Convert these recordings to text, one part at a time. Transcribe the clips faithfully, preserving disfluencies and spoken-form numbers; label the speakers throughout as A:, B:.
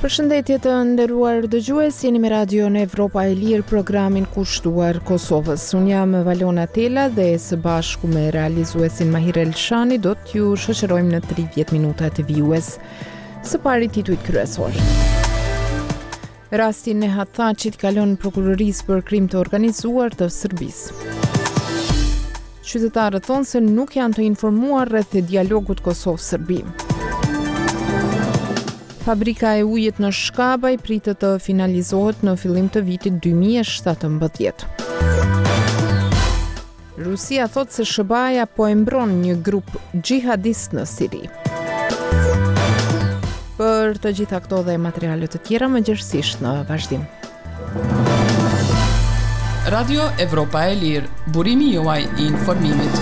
A: Përshëndetje të nderuar dëgjues, jeni me Radio në Evropa e Lirë, programin kushtuar Kosovës. Unë jam Valona Tela dhe së bashku me realizuesin Mahir Elshani do t'ju shoqërojmë në tridhjetë minuta të vijues. Së pari titujt kryesor. Rastin e Hathaçit kalon prokurorisë për krim të organizuar të Serbisë. Qytetarët thonë se nuk janë të informuar rreth dialogut Kosovë-Serbi. Fabrika e ujit në Shkabaj pritet të finalizohet në fillim të vitit dy mijë e shtatëmbëdhjetë. Rusia thot se S B A-ja po e mbron një grup xhihadist në Siri. Për të gjitha këto dhe materiale të tjera më gjerësisht në vazhdim.
B: Radio Evropa e Lirë, burimi juaj i informimit.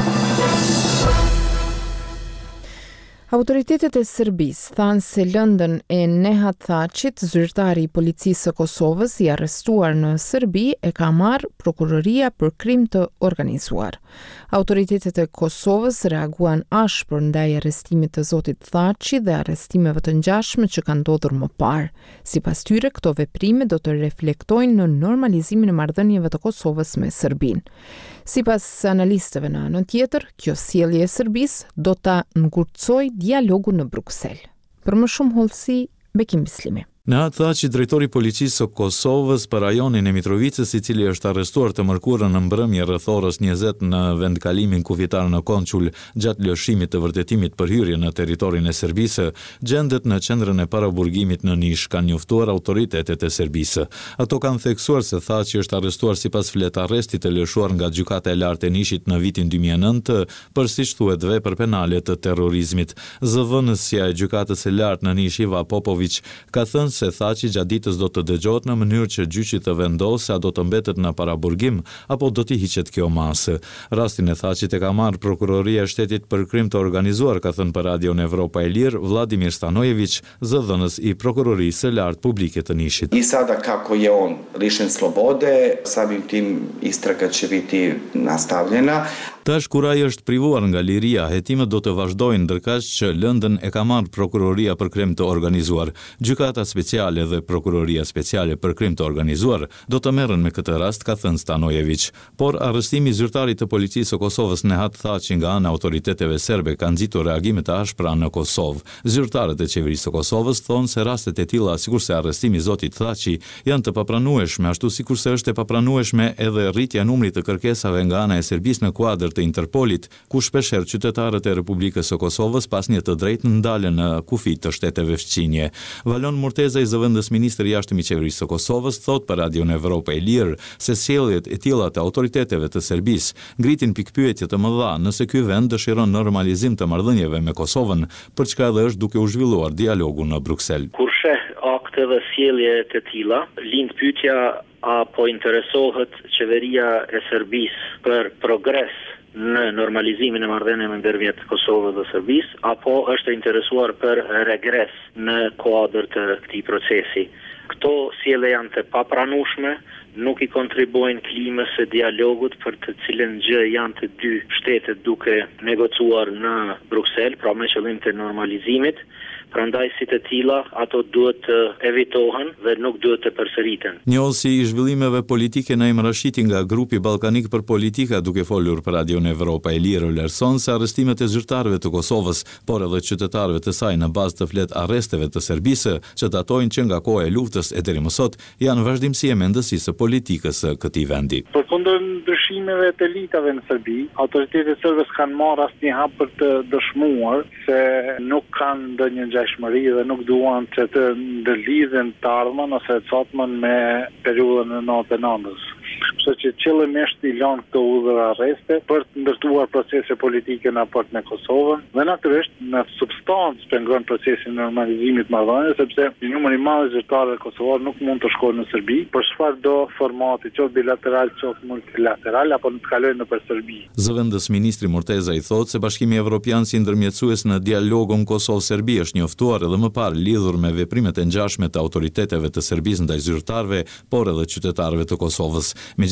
A: Autoritetet e Serbisë thanë se lëndën e Nehat Thaçit, zyrtari i policisë së Kosovës i arrestuar në Serbi, e ka marrë prokuroria për krim të organizuar. Autoritetet e Kosovës reaguan ashpër ndaj arrestimit të zotit Thaçi dhe arrestimeve të ngjashme që kanë ndodhur më parë. Sipas tyre, këto veprime do të reflektojnë në normalizimin e marrëdhënieve të Kosovës me Serbinë. Sipas analistëve në anën tjetër, kjo sjellje e Serbisë do ta ngurtësojë dialogun në Bruksel. Për më shumë hollësi, Bekim Bislimi.
C: Nehat Thaçi, drejtori i policisë së Kosovës për rajonin e Mitrovicës, i cili është arrestuar të mërkurën në mbrëmje rreth orës njëzet në vendkalimin kufitar në Konçul gjatë lëshimit të vërtetimit për hyrje në territorin e Serbisë, gjendet në qendrën e paraburgimit në Nish, kanë njoftuar autoritetet e Serbisë. Ato kanë theksuar se Thaçi është arrestuar sipas flet arrestit të lëshuar nga gjykata e lartë e Nishit në vitin dy mijë e nëntë për, siç thuhet, vepër penale të terrorizmit. Zëvendësja e gjykatës së lartë në Nish, Iva Popović, ka thënë se Thaçi gjatë ditës do të dëgjohet në mënyrë që gjyqi të vendosë a do të mbetet në paraburgim apo do t'i hiqet kjo masë. Rastin e Thaçit e ka marrë prokuroria e shtetit për krim të organizuar, ka thënë për Radio në Evropa e Lirë Vladimir Stanojević, zëdhënës i prokurorisë së lartë publike të Nishit.
D: I sada kako je on lišen slobode, samim tim istraga će biti nastavljena.
C: Tash kur ai është privuar nga liria, hetimet do të vazhdojnë ndërkaq që lëndën e ka marrë prokuroria për krim të organizuar. Gjykata speciale dhe prokuroria speciale për krim të organizuar do të merren me këtë rast, ka thënë Stanojević. Por arrestimi i zyrtarit të policisë së Kosovës Nehat Thaçi nga ana autoriteteve serbe ka nxitur reagime të ashpra në Kosovë. Zyrtarët e qeverisë së Kosovës thonë se rastet e tilla, sikurse arrestimi i zotit Thaçi, janë të papranueshme, ashtu sikurse është e papranueshme edhe rritja e numrit të kërkesave nga ana e Serbisë në kuadër të Interpolit, ku shpeshherë qytetarët e Republikës së Kosovës pas një të drejtë ndalen në kufi të shteteve fqinje. Valon Murteza, i zëvendës ministri i jashtëm i qeverisë së Kosovës, thot për Radio në Evropa e Lirë se sjelljet e tilla të autoriteteve të Serbisë ngritin pikpyetje të mëdha nëse ky vend dëshiron normalizim të marrëdhënieve me Kosovën, për çka edhe është duke u zhvilluar dialogu në Bruksel.
E: Kur sheh akte dhe sjellje të tilla, lind pyetja apo interesohet qeveria e Serbisë për progres në normalizimin e marrëdhënieve ndërmjet Kosovës dhe Serbisë, apo është interesuar për regres në kuadër të këtij procesi. Këto sjellje janë të papranueshme, nuk i kontribuojnë klimës së dialogut për të cilën gjë janë të dy shtetet duke negocuar në Bruksel, pra me qëllim të normalizimit. Prandaj si të tilla ato duhet të evitohen dhe nuk duhet të përsëriten.
C: Njohësi i zhvillimeve politike Naim Rashiti nga grupi ballkanik për politika, duke folur për Radio në Evropa e Lirë, vlerëson se arrestimet e zyrtarëve të Kosovës, por edhe qytetarëve të saj në bazë të flet arresteve të Serbisë, që datojnë që nga koha e luftës e deri më sot, janë vazhdimsi e mendësisë së politikës së këtij vendi.
F: Përkundër ndryshimeve të elitave në Serbi, autoritetet serbe kanë marrë asnjë hap për të dëshmuar se nuk kanë ndonjë ngjashmëri dhe nuk duan që të ndërlidhen të ardhmen ose të sotmen me periudhën e nëntëdhjetë e nëntës. Kështu që qëllimisht i lanë këto udhëra arreste për të ndërtuar procese politike në raport me Kosovën dhe natyrisht në substancë pengon procesin e normalizimit marrëdhënieve, sepse një numër i madh zyrtarëve kosovar nuk mund të shkojnë në Serbi për çfarëdo formati, qoftë bilateral, qoftë multilateral, apo të kalojnë nëpër Serbi.
C: Zëvendës ministri Murteza i thotë se Bashkimi Evropian si ndërmjetësues në dialogun Kosovë-Serbi është njoftuar edhe më parë lidhur me veprimet e ngjashme të autoriteteve të Serbisë ndaj zyrtarëve, por edhe qytetarëve të Kosovës.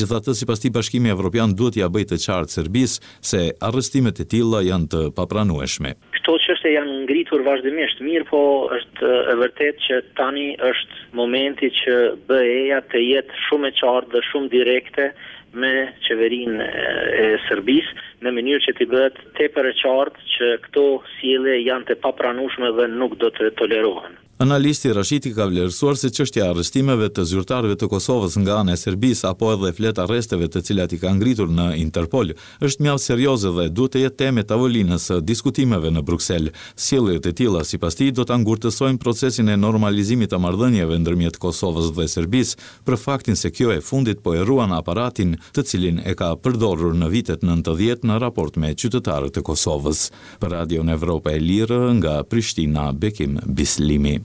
C: Megjithatë, sipas tij, Bashkimi Evropian duhet ja bëjë të qartë Serbisë se arrestimet e tilla janë të papranueshme.
E: Këto çështje janë ngritur vazhdimisht, mirë po është e vërtet që tani është momenti që B E-ja të jetë shumë e qartë dhe shumë direkte me qeverinë e Serbisë, në mënyrë që t'i bëhet tepër e qartë që këto sjellje janë të papranueshme dhe nuk do të tolerohen.
C: Analisti Rashiti ka vlerësuar se çështja e arrestimeve të zyrtarëve të Kosovës nga ana e Serbisë apo edhe flet arresteve të cilat i ka ngritur në Interpol është mjaft serioze dhe duhet të jetë temë tavolinës së diskutimeve në Bruksel. Sjelljet e tilla sipas tij do ta ngurtësojnë procesin e normalizimit të marrëdhënieve ndërmjet Kosovës dhe Serbisë për faktin se kjo e fundit po e ruan aparatin të cilin e ka përdorur në vitet nëntëdhjetë në raport me qytetarët e Kosovës. Për Radion Evropa e Lirë nga Prishtina, Bekim Bislimi.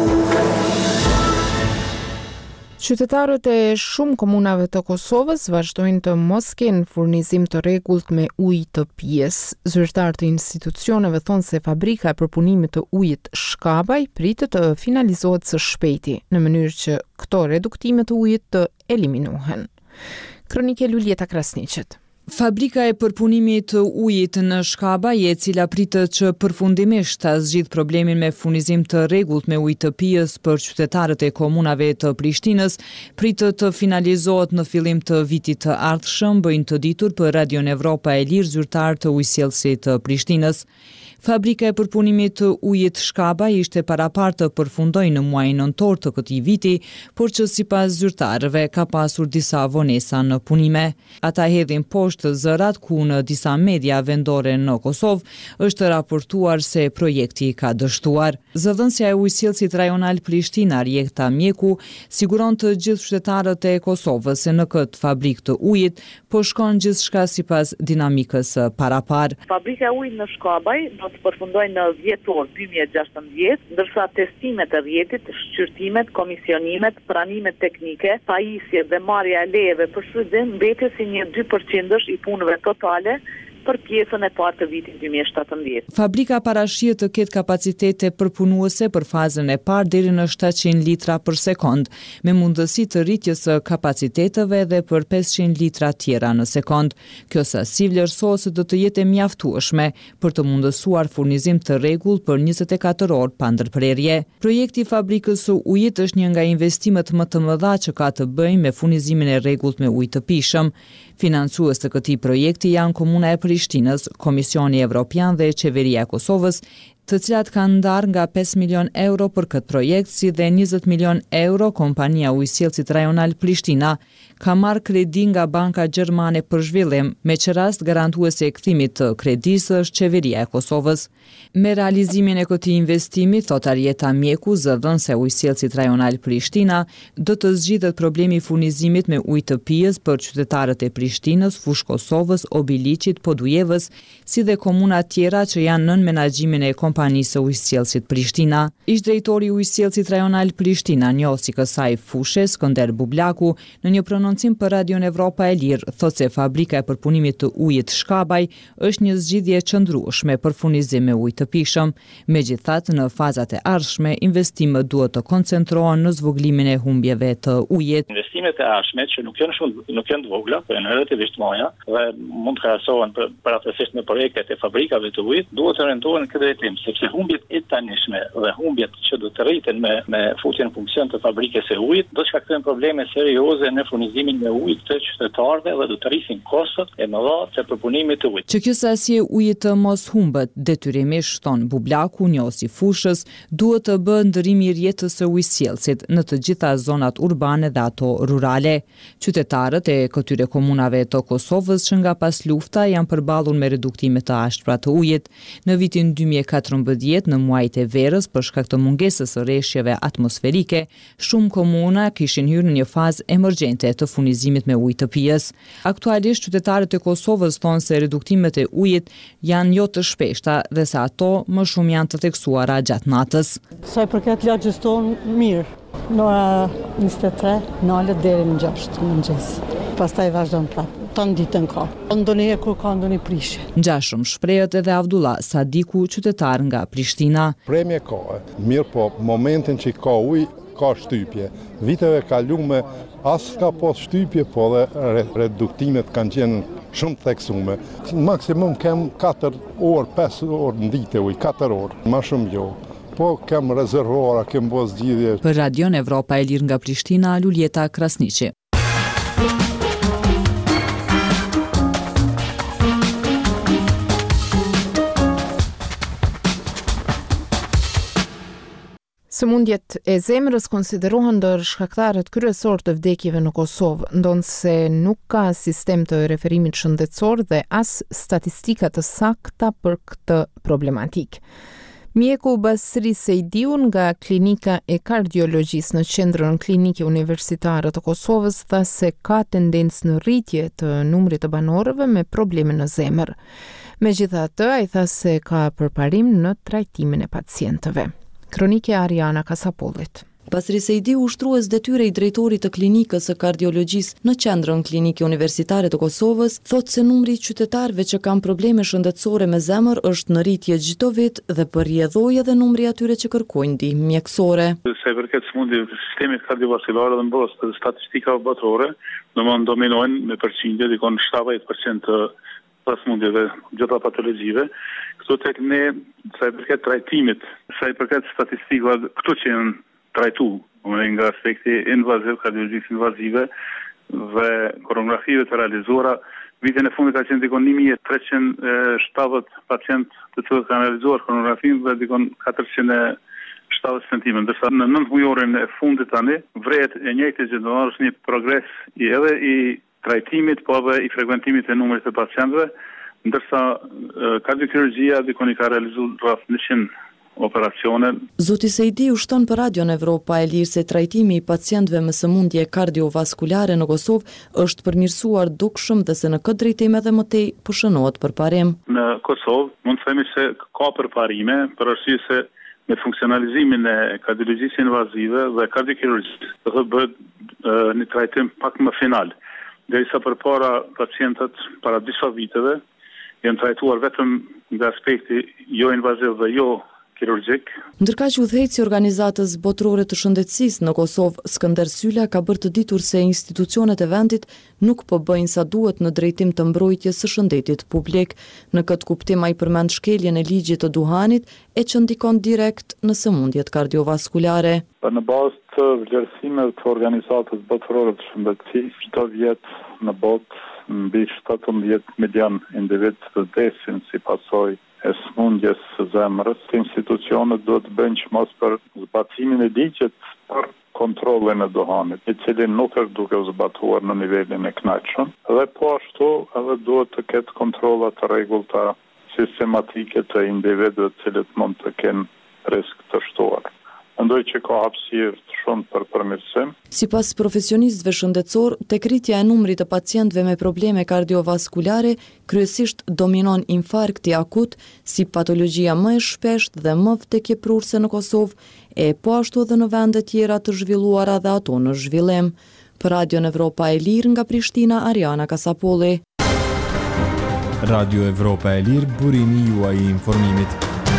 A: Qytetarët e shumë komunave të Kosovës vazhdojnë të mos kenë furnizim të rregullt me ujë të pijes. Zyrtarët e institucioneve thonë se fabrika e përpunimit të ujit Shkabaj pritet të finalizohet së shpejti, në mënyrë që këto reduktime të ujit të eliminohen. Kronike Luljeta Krasniqet.
G: Fabrika e përpunimit të ujit në Shkabaj, e cila pritet që përfundimisht ta zgjidh problemin me furnizim të rregullt me ujë të pijes për qytetarët e komunave të Prishtinës, pritet të finalizohet në fillim të vitit të ardhshëm, bëjnë të ditur për Radion Evropa e Lirë zyrtar të ujësjellësit të Prishtinës. Fabrika e përpunimit të ujit Shkabaj ishte parapar të përfundojë në muajin nëntor të këtij viti, por që sipas zyrtarëve ka pasur disa vonesa në punime. Ata hedhin poshtë zërat ku në disa media vendore në Kosovë është raportuar se projekti ka dështuar. Zëdhënësja e ujësjellësit rajonal Prishtina, Rjekta Mjeku, siguron të gjithë qytetarët e Kosovës se në këtë fabrikë të ujit po shkon gjithçka sipas dinamikës së parapar.
H: Fabrika e ujit në Shkabaj do të përfundoj në dhjetor dy mijë e gjashtëmbëdhjetë, ndërsa testimet e rrjetit, shqyrtimet, komisionimet, pranimet teknike, pajisje dhe marrja e lejeve për shfrytëzim mbetet si një dy përqind i punëve totale për pjesën e parë të vitit dy mijë e shtatëmbëdhjetë.
G: Fabrika parashihet të ketë kapacitete përpunuese për fazën e parë deri në shtatëqind litra për sekond, me mundësi të rritjes së kapaciteteve edhe për pesëqind litra tjera në sekond. Kjo sasi vlerësohet se do të jetë e mjaftueshme për të mundësuar furnizim të rregullt për njëzet e katër orë pa ndërprerje. Projekti i fabrikës së ujit është një nga investimet më të mëdha që ka të bëjë me furnizimin e rregullt me ujë të pishëm. Financues të këtij projekti janë Komuna e Prishtinës, Komisioni Evropian dhe Qeveria e Kosovës, të cilat kanë ndarë nga pesë milion euro për këtë projekt, si dhe njëzet milion euro kompania ujësjellësit rajonal Prishtina ka marrë kredi nga Banka Gjermane për zhvillim, me që rast garantuese e kthimit të kredisë është Qeveria e Kosovës. Me realizimin e këtij investimi, thot Rjeta Mjeku, zëdhënëse e ujësjellësit rajonal Prishtina, do të zgjidhet problemi i furnizimit me ujë të pijes për qytetarët e Prishtinës, Fushë Kosovës, Obiliqit, Podujevës, si dhe komuna tjera që janë nën menaxhimin e kompanisë së ujësjellësit Prishtina. Ish drejtori i ujësjellësit rajonal Prishtina, njohësi kësaj fushë, Skënder Bublaku, në një prononcim për Radion Evropa e Lirë, thotë se fabrika e përpunimit të ujit Shkabaj është një zgjidhje qëndrueshme për furnizim me ujë të pishëm. Megjithatë, në fazat e ardhshme, investimet duhet të koncentrohen në zvogëlimin e humbjeve të ujit.
I: Investimet e ardhshme që nuk janë shumë nuk janë të vogla, por janë relativisht mëdha dhe mund të krahasohen paratësisht me projektet e fabrikave të ujit, duhet të orientohen në këtë drejtim, sepse humbjet e tanishme dhe humbjet që do të rriten me me futjen në funksion të fabrikës së ujit do të shkaktojnë probleme serioze në furnizimin me ujë të qytetarëve dhe do të rrisin kostot e mëdha të përpunimit të ujit.
G: Që kjo sasi e ujit të mos humbet, detyrimisht shton Bublaku, njohësi fushës, duhet të bëhet ndërimi i rrjetës së ujësjellësit në të gjitha zonat urbane dhe ato rurale. Qytetarët e këtyre komunave të Kosovës që nga pas lufta janë përballur me reduktime të ashpra të ujit. Në vitin dy mijë e katërmbëdhjetë, në muajt e verës, për shkak të mungesës së rreshjeve atmosferike, shumë komuna kishin hyrë në një fazë emergjente të furnizimit me ujë të pijes. Aktualisht qytetarët e Kosovës thonë se reduktimet e ujit janë jo të shpeshta dhe se ato më shumë janë të theksuara gjatë natës.
J: Sa i përket lagjës tonë, mirë. Nora njëzet e tre, nalet deri në gjashtë në mëngjes. Pastaj vazhdon prapë. Tan ditën ka. Ndonjë kur ka ndonjë prishje.
G: Ngjashëm shprehet edhe Avdullah Sadiku, qytetar nga Prishtina.
K: Premje ka, mirë po momentin që ka ujë ka shtypje. Viteve kalume As ka pas shtypje, po dhe reduktimet kanë qenë shumë theksume. Maksimum kem katër orë, pesë orë në ditë uj, katër orë, ma shumë jo. Po kem rezervora, kem bo zgjidhje.
G: Për Radion Evropa e Lirë nga Prishtina, Luljeta Krasniqi.
A: Sëmundjet e zemrës konsiderohen ndër shkaktarët kryesor të vdekjeve në Kosovë, ndonse nuk ka sistem të referimit shëndetësor dhe as statistika të sakta për këtë problematik. Mjeku Basri Sejdiu nga Klinika e Kardiologjisë në Qendrën Klinike Universitare të Kosovës tha se ka tendencë në rritje të numrit të banorëve me probleme në zemër. Megjithatë, ai tha se ka përparim në trajtimin e pacientëve. Kronike Ariana Kasapollit.
L: Basri Sejdiu, ushtrues detyre i drejtorit të klinikës së kardiologjisë në Qendrën Klinike Universitare të Kosovës, thotë se numri i qytetarëve që kanë probleme shëndetësore me zemër është në rritje çdo vit dhe përrjedhoi edhe numri atyre që kërkojnë ndihmë mjekësore.
I: Sa i përket sëmundjeve të sistemit kardiovaskular dhe mbos statistikave botërore, domthonë dominojnë me përqindje dikon shtatëdhjetë përqind të pasmundjeve, gjitha patologjive. Kështu tek ne, sa i përket trajtimit, sa i përket statistikave, këto që janë trajtu, nga aspekti invaziv, kardiologjisë invazive dhe koronografive të realizuara, vitin e fundit ka qenë dikon një mijë e treqind e shtatëdhjetë pacient të cilët kanë realizuar koronografin dhe dikon katërqind e shtatëdhjetë centimetra, ndërsa në nëntë mujorin e fundit tani, vret e njëjtë gjë, është një progres i edhe i trajtimit, po edhe i frekuentimit e numrit të pacientëve, ndërsa kardiokirurgjia dikon i ka realizuar rreth njëqind operacione.
L: Zoti Sejdiu shton për Radion Evropa e Lirë se trajtimi i pacientëve me sëmundje kardiovaskulare në Kosovë është përmirësuar dukshëm dhe se në këtë drejtim edhe më tej po shënohet përparim.
I: Në Kosovë mund të themi se ka përparime, për arsye se me funksionalizimin e kardiologjisë invazive dhe kardiokirurgjisë do bëhet një trajtim pak më final. Derisa përpara pacientët para disa viteve janë trajtuar vetëm nga aspekti jo invaziv dhe jo kirurgjik.
L: Ndërkaq udhëheqësi i organizatës botërore të shëndetësisë në Kosovë, Skënder Sylla, ka bërë të ditur se institucionet e vendit nuk po bëjnë sa duhet në drejtim të mbrojtjes së shëndetit publik. Në këtë kuptim ai përmend shkeljen e ligjit të duhanit e që ndikon direkt në sëmundjet kardiovaskulare.
F: Në bazë të vlerësimeve të organizatës botërore të shëndetësisë, çdo vit në botë mbi shtatëmbëdhjetë milion individ vdesin si pasojë e sëmundjes së zemrës. Institucionet duhet të bëjnë çmos për zbatimin e ligjit për kontrollin e duhanit, i cili nuk është duke u zbatuar në nivelin e kënaqshëm, dhe po ashtu edhe duhet të ketë kontrolla të rregullta sistematike të individëve të cilët mund të kenë risk të shtuar. Mendoj që ka hapësirë shumë për përmirësim.
L: Sipas profesionistëve shëndetësor, tek rritja e numrit të pacientëve me probleme kardiovaskulare, kryesisht dominon infarkti akut si patologjia më e shpeshtë dhe më vdekjeprurse në Kosovë, e po ashtu edhe në vende tjera të zhvilluara dhe ato në zhvillim. Për Radion Evropa e Lirë nga Prishtina, Ariana Kasapolli.
M: Radio Evropa e Lirë, burimi juaj i informimit.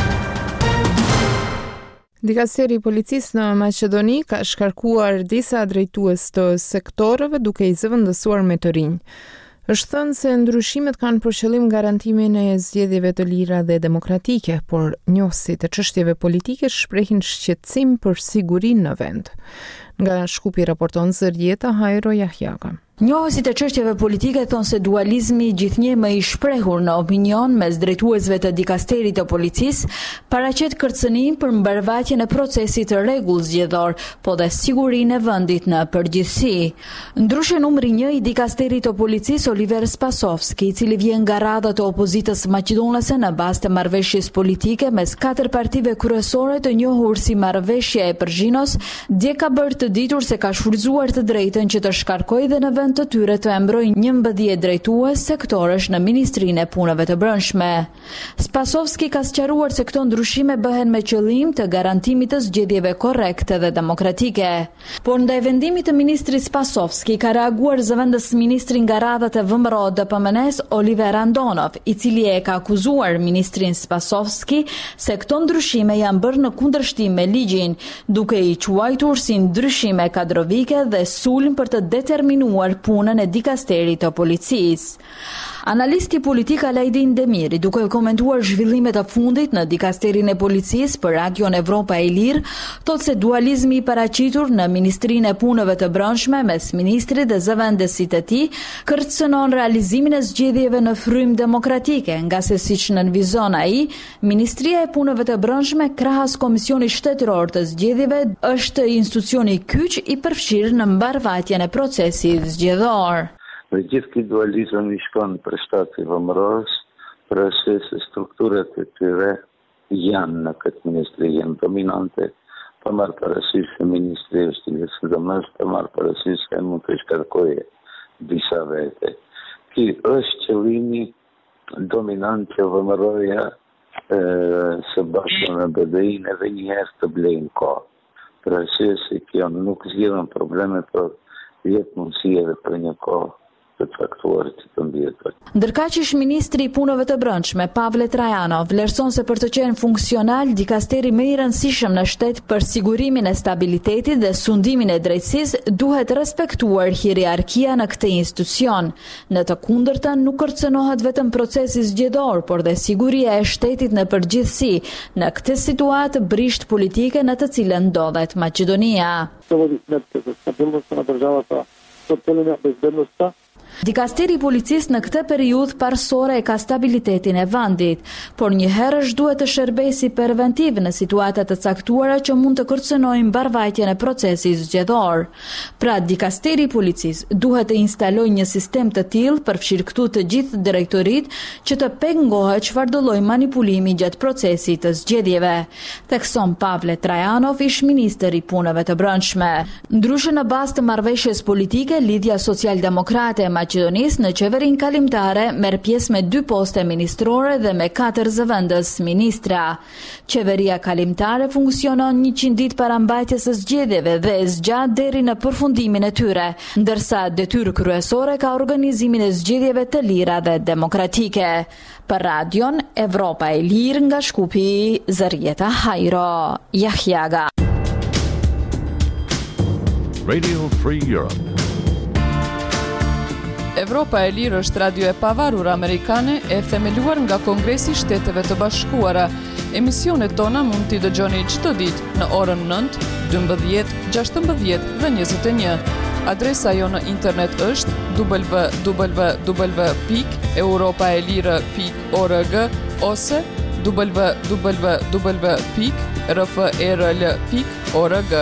A: Dikasteri i policisë në Maqedoni ka shkarkuar disa drejtues të sektorëve duke i zëvendësuar me të rinj. Është thënë se ndryshimet kanë për qëllim garantimin e zgjedhjeve të lira dhe demokratike, por njohësit e çështjeve politike shprehin shqetësim për sigurinë në vend. Nga Shkupi raporton Zërjeta Hajro Jahjaka.
N: Njohësit e çështjeve politike thonë se dualizmi gjithnjë më i shprehur në opinion mes drejtuesve të dikasterit të policisë paraqet kërcënim për mbarvajtjen e procesit të rregull zgjedhor, po dhe sigurinë e vendit në përgjithësi. Ndryshe numri një i dikasterit të policisë Oliver Spasovski, i cili vjen nga radha të opozitës maqedonase në bazë të marrëveshjes politike mes katër partive kryesore të njohur si marrëveshja e Përzhinos, dje ka bërë të ditur se ka shfrytzuar të drejtën që të shkarkojë dhe në vend detyrën të tyre të embrojnë njëmbëdhjetë drejtues sektorësh në Ministrinë e Punëve të Brendshme. Spasovski ka sqaruar se këto ndryshime bëhen me qëllim të garantimit të zgjedhjeve korrekte dhe demokratike. Por ndaj vendimit të ministrit Spasovski ka reaguar zëvendës ministri nga radhat e V M R O D P M N-s Oliver Andonov, i cili e ka akuzuar ministrin Spasovski se këto ndryshime janë bërë në kundërshtim me ligjin, duke i quajtur si ndryshime kadrovike dhe sulm për të determinuar punën e dikasterit të policisë. Analisti politik Alajdin Demiri, duke komentuar zhvillimet e fundit në dikasterin e policisë për Radion Evropa e Lirë, thotë se dualizmi i paraqitur në Ministrinë e Punëve të Brendshme mes ministrit dhe zëvendësit e tij kërcënon realizimin e zgjedhjeve në frym demokratike, nga se siç nënvizon ai, Ministria e Punëve të Brendshme krahas Komisionit Shtetëror të Zgjedhjeve është institucioni kyç i përfshirë në mbarvajtjen e procesit zgjedhor.
O: Dhe gjithë këtë dualizëm i shkon për shtati V M R O-s, për arsye se strukturat e tyre janë në këtë ministri, janë dominante, pa marrë parasysh se ministri është një sidomos, pa marrë parasysh se mund të shkarkojë disa vete. Ky është qëllimi dominant që V M R O-ja së bashku me B D I-n edhe njëherë të blejnë kohë. Për arsye se kjo nuk zgjidhen probleme, por jep mundësi edhe për një kohë të caktuar që të mbjetër.
N: Ndërkaq ish ministri i Punëve të Brendshme Pavle Trajanov vlerëson se për të qenë funksional, dikasteri më i rëndësishëm në shtet për sigurimin e stabilitetit dhe sundimin e drejtësisë duhet respektuar hierarkia në këtë institucion. Në të kundërtën nuk kërcënohet vetëm procesi zgjedhor, por dhe siguria e shtetit në përgjithësi, në këtë situatë brisht politike në të cilën ndodhet Maqedonia. Dikasteri i policisë në këtë periudhë parsore e ka stabilitetin e vendit, por njëherë është duhet të shërbejë si preventiv në situata të caktuara që mund të kërcënojnë mbarvajtjen e procesit zgjedhor. Pra, dikasteri i policisë duhet të instalojë një sistem të tillë përfshirë këtu të gjithë drejtorit që të pengohet çfarëdo lloj manipulimi gjatë procesit të zgjedhjeve, thekson Pavle Trajanov, ish ministër i Punëve të Brendshme. Ndryshe në bazë të marrëveshjes politike, Lidhja Socialdemokrate e Maqedonisë në qeverin kalimtare merr pjesë me dy poste ministrore dhe me katër zëvendës ministra. Qeveria kalimtare funksionon njëqind ditë para mbajtjes së zgjedhjeve dhe e zgjat deri në përfundimin e tyre, ndërsa detyrë kryesore ka organizimin e zgjedhjeve të lira dhe demokratike. Për Radion Evropa e Lirë nga Shkupi, Zarieta Hajro, Jahjaga.
P: Radio Free Europe.
B: Evropa e Lirë është radio e pavarur amerikane e themeluar nga Kongresi i Shteteve të Bashkuara. Emisionet tona mund t'i dëgjoni çdo ditë në orën nëntë, dymbëdhjetë, gjashtëmbëdhjetë dhe njëzet e një. Adresa jo në internet është w w w pikë europaelire pikë org ose w w w pikë r f e r l pikë org.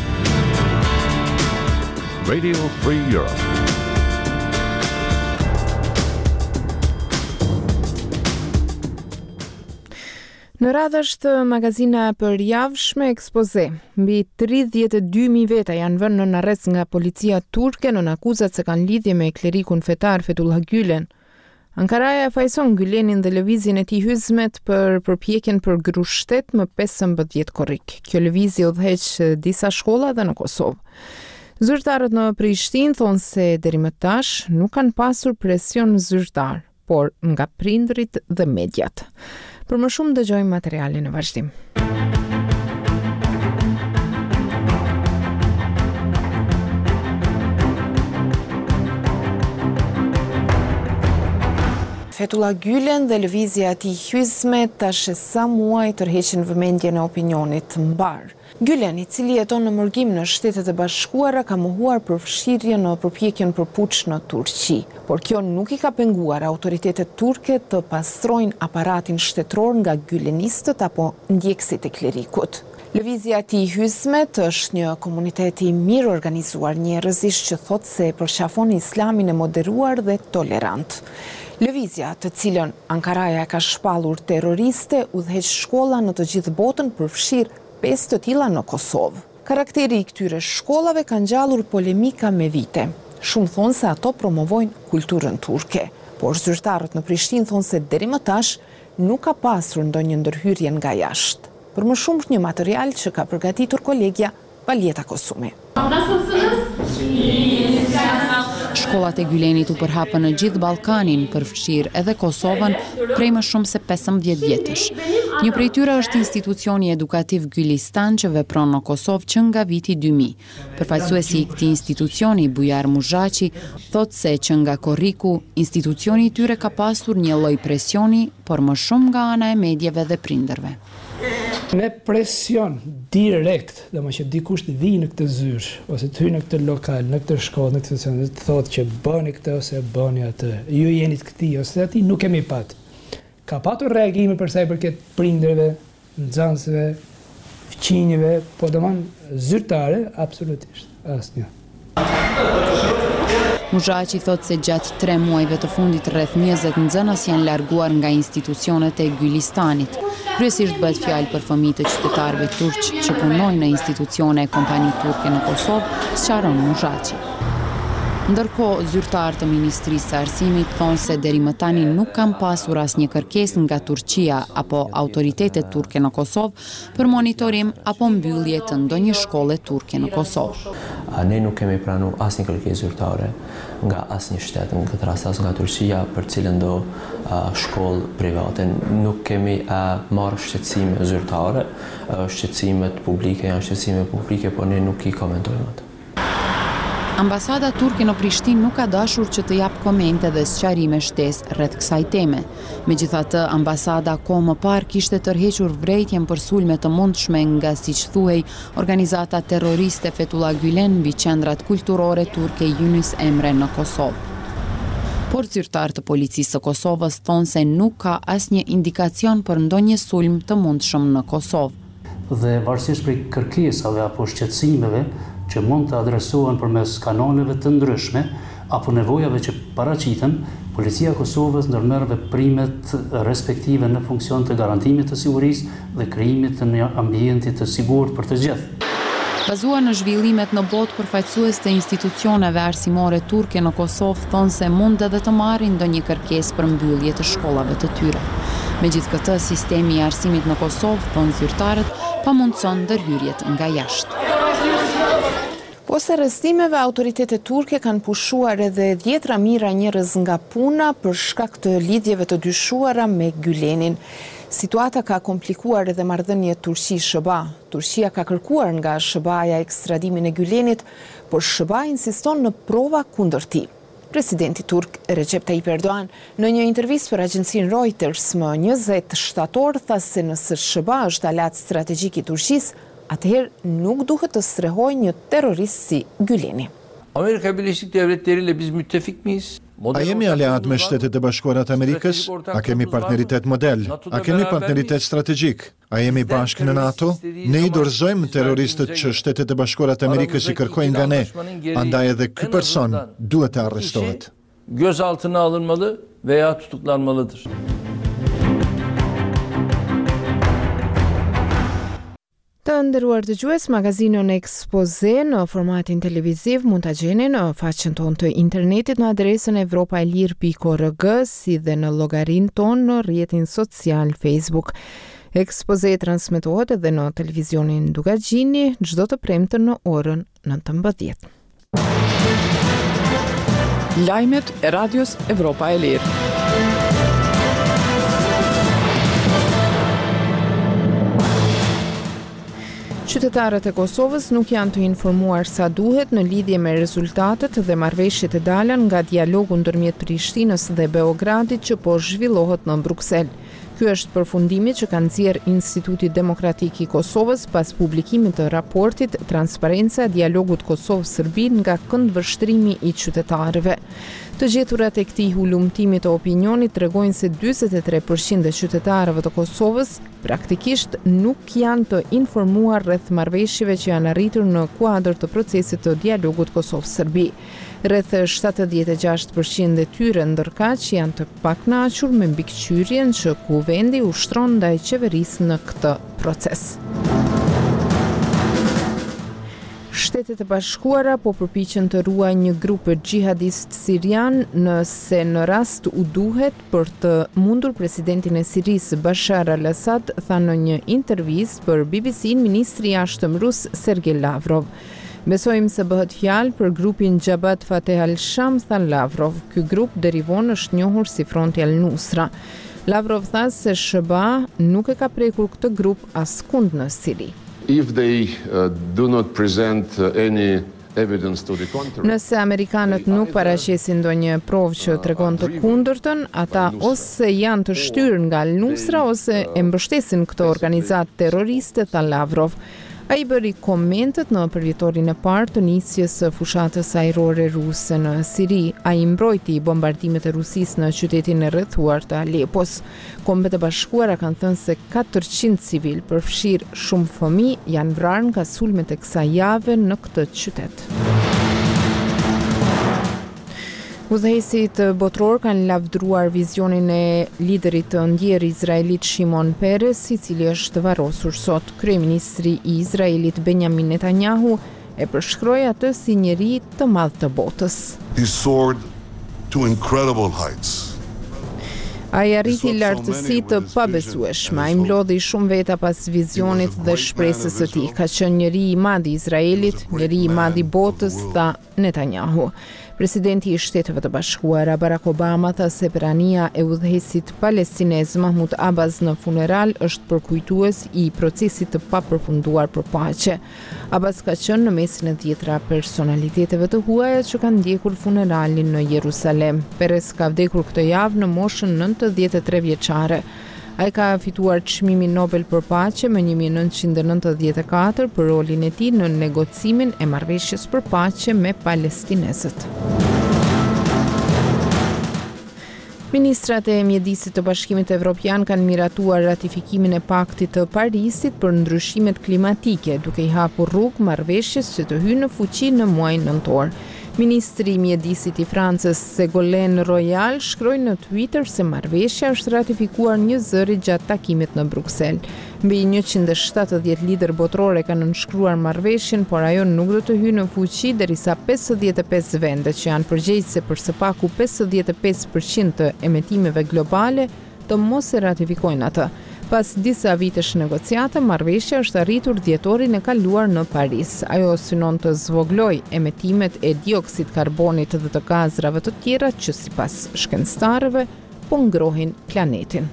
P: Radio Free Europe.
A: Në radhë është magazina për javshme ekspoze. Mbi tridhjetë e dy mijë veta janë vënë në arrest nga policia turke në akuzat se kanë lidhje me klerikun fetar Fethullah Gülen. Ankaraja fajson Gülenin dhe lëvizjen e tij Hizmet për përpjekjen për grushtet më pesëmbëdhjetë korrik. Kjo lëvizje udhëheq disa shkolla dhe në Kosovë. Zyrtarët në Prishtinë thonë se deri më tash nuk kanë pasur presion zyrtar, por nga prindrit dhe mediat. Për më shumë dëgjojmë materialin në vazhdim. Fethullah Gülen dhe lëvizja e tij Hizmet tash sa muaj tërheqin vëmendjen e opinionit mbar. Gülen, i cili jeton në mërgim në Shtetet e Bashkuara, ka mohuar përfshirje në përpjekjen për puç në Turqi, por kjo nuk i ka penguar autoritetet turke të pastrojnë aparatin shtetëror nga gylenistët apo ndjekësit e klerikut. Lëvizja e tij Hizmet është një komunitet i mirë organizuar njerëzish që thotë se përqafon islamin e moderuar dhe tolerant. Lëvizja, të cilën Ankaraja ka shpallur terroriste, udhëheq shkolla në të gjithë botën, përfshir pesë të tilla në Kosovë. Karakteri i këtyre shkollave ka ngjallur polemika me vite. Shumë thonë se ato promovojnë kulturën turke, por zyrtarët në Prishtinë thonë se deri më tash nuk ka pasur ndonjë ndërhyrje nga jashtë. Për më shumë një material që ka përgatitur kolegja Valjeta Kosumi.
Q: Shkollat e Gylenit u përhapën në gjithë Ballkanin, përfshirë edhe Kosovën, prej më shumë se pesëmbëdhjetë vjetësh. Një prej tyre është institucioni edukativ Gylistan që vepron në Kosovë që nga viti dy mijë. Përfaqësuesi i këtij institucioni, Bujar Muzhaçi, thotë se që nga korriku, institucioni i tyre ka pasur një lloj presioni, por më shumë nga ana e medjeve dhe prindërve.
R: Me presion direkt, dhe më që dikush të vijë në këtë zyrë, ose të hyjë në këtë lokal, në këtë shkollë, në këtë institucion, të thotë që bëni këtë ose bëni atë, ju jeni të këtij ose aty, nuk kemi pat. Ka patur reagime për sa i përket prindërve, nxënësve, fëmijëve, po domethënë zyrtare, absolutisht asnjë.
Q: Muzhaçi thotë se gjatë tre muajve të fundit rreth njëzet nxënës janë larguar nga institucionet e Gylistanit. Kryesisht bëhet fjalë për fëmijë të qytetarëve turq që punojnë në institucione e kompani turke në Kosovë, sqaron Muzhaçi. Ndërkohë, zyrtarë të Ministrisë së Arsimit thonë se deri më tani nuk kanë pasur asnjë kërkesë nga Turqia apo autoritetet turke në Kosovë për monitorim apo mbyllje të ndonjë shkolle turke në Kosovë.
S: Ne nuk kemi pranuar asnjë kërkesë zyrtare nga asnjë shtet, në këtë rast as nga Turqia, për cilën do uh, shkollë private. Nuk kemi uh, marrë shqetësime zyrtare, uh, shqetësimet publike janë shqetësime publike, por ne nuk i komentojmë atë.
Q: Ambasada turke në Prishtinë nuk ka dashur që të jap komente dhe sqarime shtesë rreth kësaj teme. Megjithatë, ambasada kohë më parë kishte tërhequr vërejtjen për sulme të mundshme nga, siç thuhej, organizata terroriste Fethullah Gülen mbi qendrat kulturore turke Yunus Emre në Kosovë. Por zyrtarë të policisë së Kosovës thonë se nuk ka asnjë indikacion për ndonjë sulm të mundshëm në Kosovë.
T: Dhe varësisht prej kërkesave apo shqetësimeve që mund të adresohen përmes kanaleve të ndryshme apo nevojave që paraqiten, Policia e Kosovës ndërmerr veprimet respektive në funksion të garantimit të sigurisë dhe krijimit të një ambienti të sigurt për të gjithë.
Q: Bazuar në zhvillimet në botë, përfaqësues të institucioneve arsimore turke në Kosovë thonë se mund edhe të marrin ndonjë kërkesë për mbyllje të shkollave të tyre. Megjithatë, sistemi i arsimit në Kosovë, thonë zyrtarët, pamundson ndërhyrjet nga jashtë.
A: Pas arrestimeve, autoritetet turke kanë pushuar edhe dhjetra mijëra njerëz nga puna për shkak të lidhjeve të dyshuara me Gylenin. Situata ka komplikuar edhe marrëdhëniet Turqi-S B A. Turqia ka kërkuar nga S B A-ja ekstradimin e Gylenit, por S B A insiston në prova kundër tij. Presidenti turk Recep Tayyip Erdogan në një intervistë për agjencinë Reuters më njëzet shtator tha se nëse S B A është alat strategjik i Turqisë, atëherë nuk duhet të strehojë një terrorist si Güleni.
U: Amerika Birleşik Devletleri ile biz müttefik miyiz?
V: A jemi aleat me Shtetet e Bashkuara të Amerikës? A kemi partneritet model? A kemi partneritet strategjik? A jemi bashkë në NATO? Ne i dorëzojmë terroristët që Shtetet e Bashkuara të Amerikës i kërkojnë nga ne, andaj edhe ky person duhet të arrestohet.
U: Gözaltına alınmalı veya tutuklanmalıdır.
A: Të nderuar dëgjues, magazinon Expose në formatin televiziv mund ta gjeni në faqen tonë të internetit në adresën evropaelir pikë org si dhe në llogarinë tonë në rrjetin social Facebook. Expose transmetohet edhe në televizionin Dugagjini çdo të premten në orën nëntëmbëdhjetë.
B: Lajmet e Radios Evropa e Lirë.
A: Qytetarët e Kosovës nuk janë të informuar sa duhet në lidhje me rezultatet dhe marrëveshjet e dalën nga dialogu ndërmjet Prishtinës dhe Beogradit që po zhvillohet në Bruksel. Ky është përfundimi që ka nxjerr Instituti Demokratik i Kosovës pas publikimit të raportit Transparenca e dialogut Kosovë-Serbi nga këndvështrimi i qytetarëve. Të gjeturat e këtij hulumtimi të opinionit tregojnë se njëzet e tre përqind e qytetarëve të Kosovës praktikisht nuk janë të informuar rreth marrëveshjeve që janë arritur në kuadër të procesit të dialogut Kosovë-Serbi. Rreth shtatëdhjetë e gjashtë përqind e tyre ndërkaq janë të pakënaqur me mbikëqyrjen që kuvendi ushtron ndaj qeverisë në këtë proces. Shtetet e Bashkuara po përpiqen të ruajnë një grup xhihadist sirian nëse në rast u duhet për të mundur presidentin e Sirisë Bashar al-Assad, tha në një intervistë për B B C ministri i jashtëm rus Sergej Lavrov. Besojmë se bëhet fjalë për grupin Jabhat Fateh al-Sham, tha Lavrov. Ky grup derivon është njohur si Fronti al-Nusra. Lavrov tha se S B A nuk e ka prekur këtë grup askund në Siri.
D: If they uh, do not present uh, any evidence to the contrary.
A: Nëse amerikanët nuk paraqesin ndonjë provë që tregon të kundërtën, ata ose janë të shtyrë nga al-Nusra ose e mbështesin këtë organizatë terroriste, tha Lavrov. Ai bëri komentet në përvjetorin e parë të nisjes së fushatës ajrore ruse në Siri. Ai mbrojti bombardimet e Rusisë në qytetin e rrethuar të Alepos. Kombet e Bashkuara kanë thënë se katërqind civil, përfshirë shumë fëmijë, janë vrarë nga sulmet e kësaj jave në këtë qytet. Udhëheqësit botror kanë lavdruar vizionin e liderit të ndjer izraelit Shimon Peres, i cili është varrosur sot. Kryeministri i Izraelit Benjamin Netanyahu e përshkroi atë si njeri të madh të botës.
E: He soared to incredible heights.
A: Ai arriti lartësi të pabesueshme, ai mlodhi shumë veta pas vizionit dhe shpresës së tij. Ka qenë njeri i madh i Izraelit, njeri i madh i botës, tha Netanyahu. Presidenti i Shteteve të Bashkuara Barack Obama tha se prania e udhëheqësit palestinez Mahmud Abbas në funeral është përkujtues i procesit të papërfunduar për paqe. Abbas ka qenë në mesin e dhjetra personaliteteve të huaja që kanë ndjekur funeralin në Jerusalem. Peres ka vdekur këtë javë në moshën nëntëdhjetë e tre vjeçare. Ai ka fituar çmimin Nobel për paqe më një mijë e nëntëqind e nëntëdhjetë e katër për rolin e tij në negocimin e marrëveshjes për paqe me palestinezët. Ministrat e mjedisit të Bashkimit Evropian kanë miratuar ratifikimin e Paktit të Parisit për ndryshimet klimatike, duke i hapur rrugë marrëveshjes që të hyjë në fuqi në muajin nëntor. Ministri i mjedisit i Francës Ségolène Royal shkroi në Twitter se marrëveshja është ratifikuar një zëri gjatë takimit në Bruksel. Mbi njëqind e shtatëdhjetë lider botrore kanë nënshkruar marrëveshjen, por ajo nuk do të hyjë në fuqi derisa pesëdhjetë e pesë vende që janë përgjegjëse për së paku pesëdhjetë e pesë përqind të emetimeve globale të mos e ratifikojnë atë. Pas disa vitesh negociate, marrëveshja është arritur dhjetorin e kaluar në Paris. Ajo synon të zvogëlojë emetimet e dioksid karbonit dhe të gazrave të tjera që sipas shkencëtarëve po ngrohin planetin.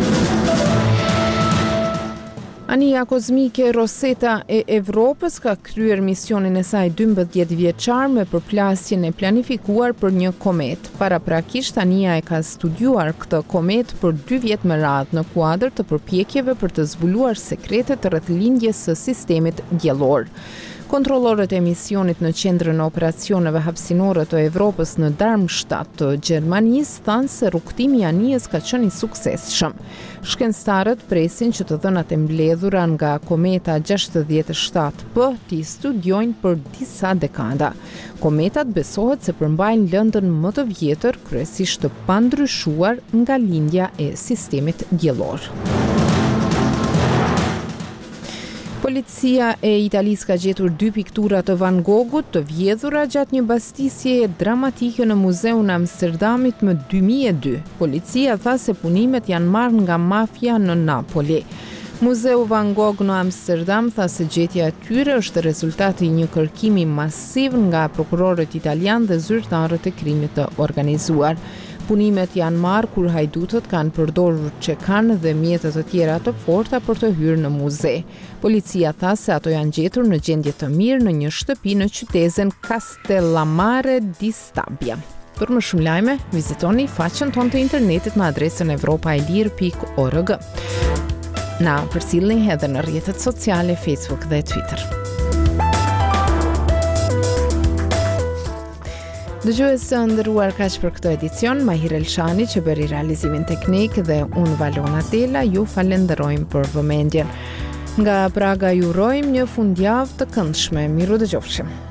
A: Anija kozmike Rosetta e Evropës ka kryer misionin e saj dymbëdhjetë vjeçar me përplasjen e planifikuar për një komet. Paraprakisht anija e ka studiuar këtë komet për dy vjet me radhë në kuadër të përpjekjeve për të zbuluar sekretet rreth lindjes së sistemit diellor. Kontrollorët e misionit në qendrën e operacioneve hapësinore të Evropës në Darmstadt të Gjermanisë thanë se rrugtimi i anijës ka qenë i suksesshëm. Shkencëtarët presin që të dhënat e mbledhura nga kometa gjashtëdhjetë e shtatë P t'i studiojnë për disa dekada. Kometat besohet se përmbajnë lëndën më të vjetër, kryesisht të pandryshuar nga lindja e sistemit diellor. Policia e Italisë ka gjetur dy piktura të Van Goghut të vjedhura gjatë një bastisjeje dramatike në Muzeun e Amsterdamit më dy mijë e dy. Policia tha se punimet janë marrë nga mafia në Napoli. Muzeu Van Gogh në Amsterdam tha se gjetja e tyre është rezultati i një kërkimi masiv nga prokurorët italianë dhe zyrtarët e krimit të organizuar. Punimet janë marrë kur hajdutët kanë përdorur çekan dhe mjete të tjera të forta për të hyrë në muze. Policia tha se ato janë gjetur në gjendje të mirë në një shtëpi në qytetin Castellammare di Stabia. Për më shumë lajme, vizitoni faqen tonë të internetit në adresën evropaelir pikë org. Na përcjellni edhe në rrjetet sociale Facebook dhe Twitter. Dëgjues së nderuar, kaq për këtë edicion. Mahir Elshani që bëri realizimin teknik dhe unë Valona Tela ju falenderojmë për vëmendjen. Nga Praga ju urojmë një fundjavë të këndshme. Miru dëgjofshim.